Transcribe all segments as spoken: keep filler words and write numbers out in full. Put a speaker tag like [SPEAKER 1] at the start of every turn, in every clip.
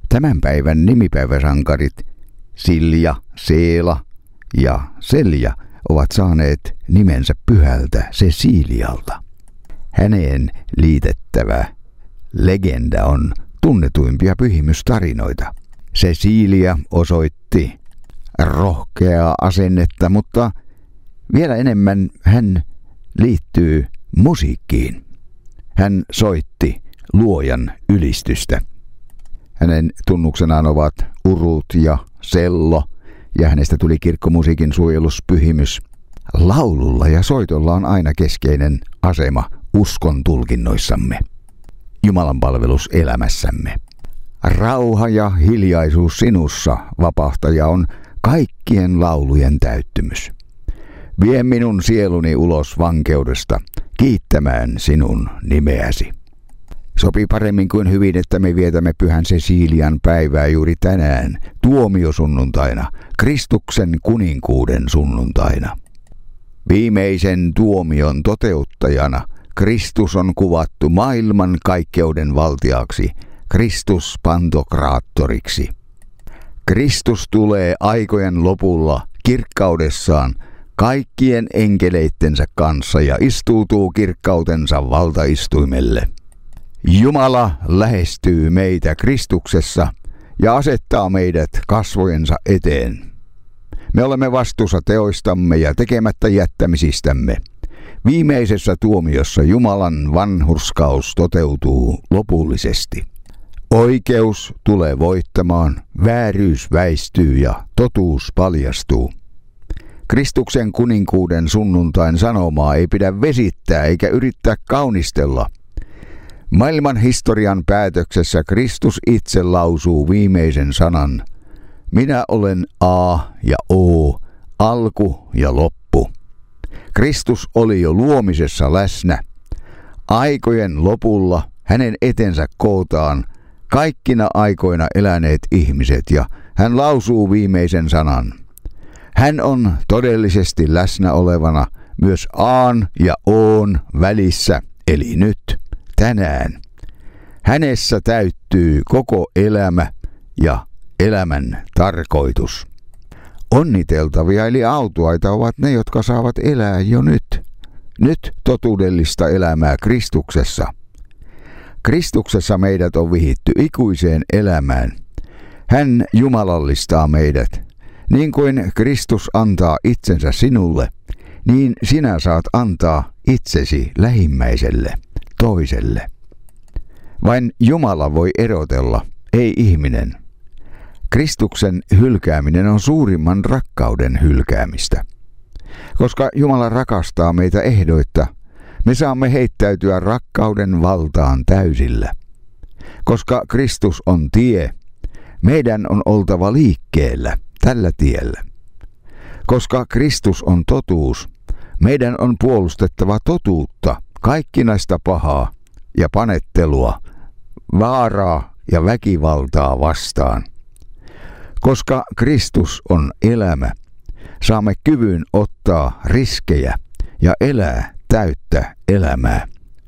[SPEAKER 1] Tämän päivän nimipäiväsankarit Silja, Seela ja Selja ovat saaneet nimensä pyhältä Cecilialta. Häneen liitettävä legenda on tunnetuimpia pyhimystarinoita. Cecilia osoitti rohkeaa asennetta, mutta vielä enemmän hän liittyy musiikkiin. Hän soitti luojan ylistystä. Hänen tunnuksenaan ovat urut ja sello, ja hänestä tuli kirkkomusiikin suojeluspyhimys. Laululla ja soitolla on aina keskeinen asema uskon tulkinnoissamme, Jumalan palvelus elämässämme. Rauha ja hiljaisuus sinussa, vapahtaja, on kaikkien laulujen täyttymys. Vie minun sieluni ulos vankeudesta, kiittämään sinun nimeäsi. Sopii paremmin kuin hyvin, että me vietämme pyhän Cecilian päivää juuri tänään, tuomiosunnuntaina, Kristuksen kuninkuuden sunnuntaina. Viimeisen tuomion toteuttajana Kristus on kuvattu maailman kaikkeuden valtiaksi, Kristus pantokraattoriksi. Kristus tulee aikojen lopulla kirkkaudessaan kaikkien enkeleittensä kanssa ja istuutuu kirkkautensa valtaistuimelle. Jumala lähestyy meitä Kristuksessa ja asettaa meidät kasvojensa eteen. Me olemme vastuussa teoistamme ja tekemättä jättämisistämme. Viimeisessä tuomiossa Jumalan vanhurskaus toteutuu lopullisesti. Oikeus tulee voittamaan, vääryys väistyy ja totuus paljastuu. Kristuksen kuninkuuden sunnuntain sanomaa ei pidä vesittää eikä yrittää kaunistella. Maailman historian päätöksessä Kristus itse lausuu viimeisen sanan. Minä olen A ja O, alku ja loppu. Kristus oli jo luomisessa läsnä. Aikojen lopulla hänen etensä kootaan kaikkina aikoina eläneet ihmiset ja hän lausuu viimeisen sanan. Hän on todellisesti läsnä olevana myös A:n ja O:n välissä, eli nyt, tänään. Hänessä täyttyy koko elämä ja elämän tarkoitus. Onniteltavia eli autuaita ovat ne, jotka saavat elää jo nyt. Nyt totuudellista elämää Kristuksessa. Kristuksessa meidät on vihitty ikuiseen elämään. Hän jumalallistaa meidät. Niin kuin Kristus antaa itsensä sinulle, niin sinä saat antaa itsesi lähimmäiselle, toiselle. Vain Jumala voi erotella, ei ihminen. Kristuksen hylkääminen on suurimman rakkauden hylkäämistä. Koska Jumala rakastaa meitä ehdoitta, me saamme heittäytyä rakkauden valtaan täysillä. Koska Kristus on tie, meidän on oltava liikkeellä tällä tiellä. Koska Kristus on totuus, meidän on puolustettava totuutta, kaikkinaista pahaa ja panettelua, vaaraa ja väkivaltaa vastaan. Koska Kristus on elämä, saamme kyvyn ottaa riskejä ja elää täyttä elämää.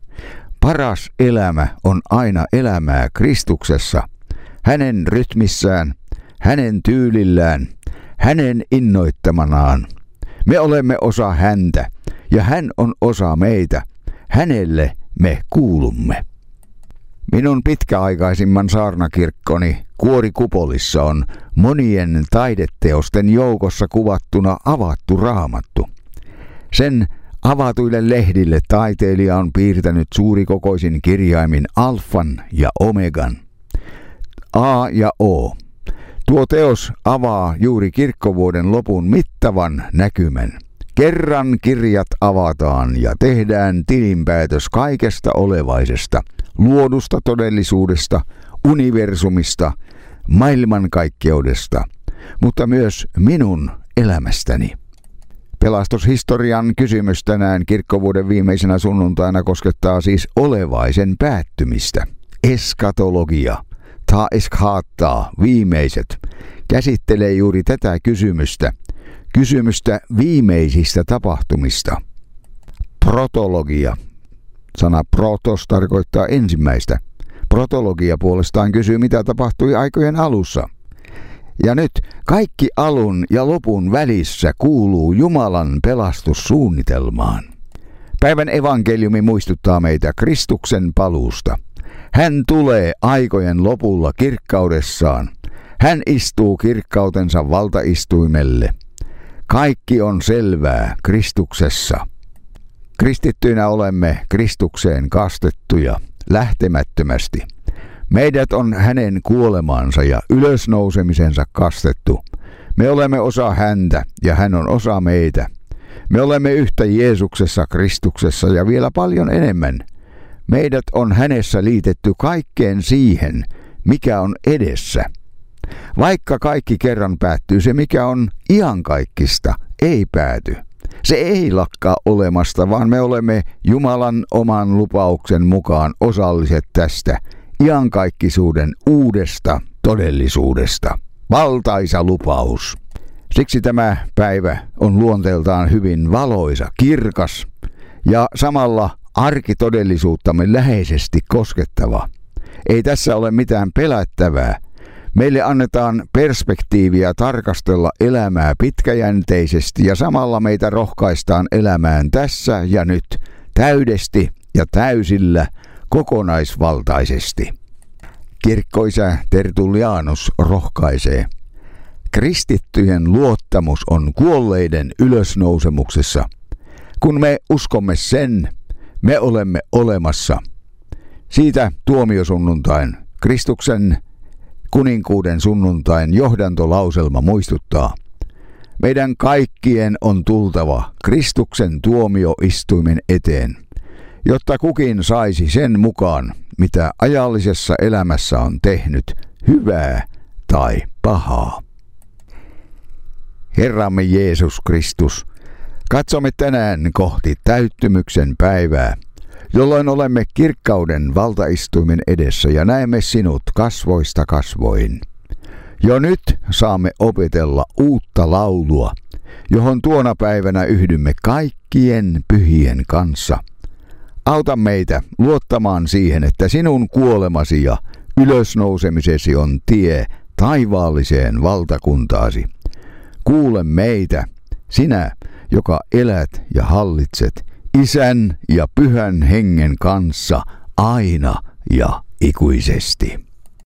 [SPEAKER 1] Paras elämä on aina elämää Kristuksessa, hänen rytmissään, hänen tyylillään, hänen innoittamanaan. Me olemme osa häntä ja hän on osa meitä. Hänelle me kuulumme. Minun pitkäaikaisimman saarnakirkkoni kuorikupolissa on monien taideteosten joukossa kuvattuna avattu raamattu. Sen avatuille lehdille taiteilija on piirtänyt suurikokoisin kirjaimin alfan ja omegan, A ja O. Tuo teos avaa juuri kirkkovuoden lopun mittavan näkymän. Kerran kirjat avataan ja tehdään tilinpäätös kaikesta olevaisesta, luodusta todellisuudesta, universumista, maailmankaikkeudesta, mutta myös minun elämästäni. Pelastushistorian kysymys tänään kirkkovuoden viimeisenä sunnuntaina koskettaa siis olevaisen päättymistä. Eskatologia, ta eskaattaa, viimeiset, käsittelee juuri tätä kysymystä, kysymystä viimeisistä tapahtumista. Protologia, sana protos tarkoittaa ensimmäistä. Protologia puolestaan kysyy, mitä tapahtui aikojen alussa. Ja nyt kaikki alun ja lopun välissä kuuluu Jumalan pelastussuunnitelmaan. Päivän evankeliumi muistuttaa meitä Kristuksen paluusta. Hän tulee aikojen lopulla kirkkaudessaan. Hän istuu kirkkautensa valtaistuimelle. Kaikki on selvää Kristuksessa. Kristittyinä olemme Kristukseen kastettuja lähtemättömästi. Meidät on hänen kuolemansa ja ylösnousemisensa kastettu. Me olemme osa häntä ja hän on osa meitä. Me olemme yhtä Jeesuksessa, Kristuksessa ja vielä paljon enemmän. Meidät on hänessä liitetty kaikkeen siihen, mikä on edessä. Vaikka kaikki kerran päättyy, se mikä on iankaikkista ei pääty. Se ei lakkaa olemasta, vaan me olemme Jumalan oman lupauksen mukaan osalliset tästä iankaikkisuuden uudesta todellisuudesta. Valtaisa lupaus. Siksi tämä päivä on luonteeltaan hyvin valoisa, kirkas ja samalla arkitodellisuuttamme läheisesti koskettava. Ei tässä ole mitään pelättävää. Meille annetaan perspektiiviä tarkastella elämää pitkäjänteisesti ja samalla meitä rohkaistaan elämään tässä ja nyt täydesti ja täysillä kokonaisvaltaisesti. Kirkkoisä Tertullianus rohkaisee. Kristittyjen luottamus on kuolleiden ylösnousemuksessa. Kun me uskomme sen, me olemme olemassa. Siitä tuomiosunnuntain, Kristuksen kuninkuuden sunnuntain johdantolauselma muistuttaa. Meidän kaikkien on tultava Kristuksen tuomioistuimen eteen, jotta kukin saisi sen mukaan, mitä ajallisessa elämässä on tehnyt, hyvää tai pahaa. Herramme Jeesus Kristus, katsomme tänään kohti täyttymyksen päivää, jolloin olemme kirkkauden valtaistuimen edessä ja näemme sinut kasvoista kasvoin. Jo nyt saamme opetella uutta laulua, johon tuona päivänä yhdymme kaikkien pyhien kanssa. Auta meitä luottamaan siihen, että sinun kuolemasi ja ylösnousemisesi on tie taivaalliseen valtakuntaasi. Kuule meitä, sinä, joka elät ja hallitset Isän ja Pyhän Hengen kanssa aina ja ikuisesti.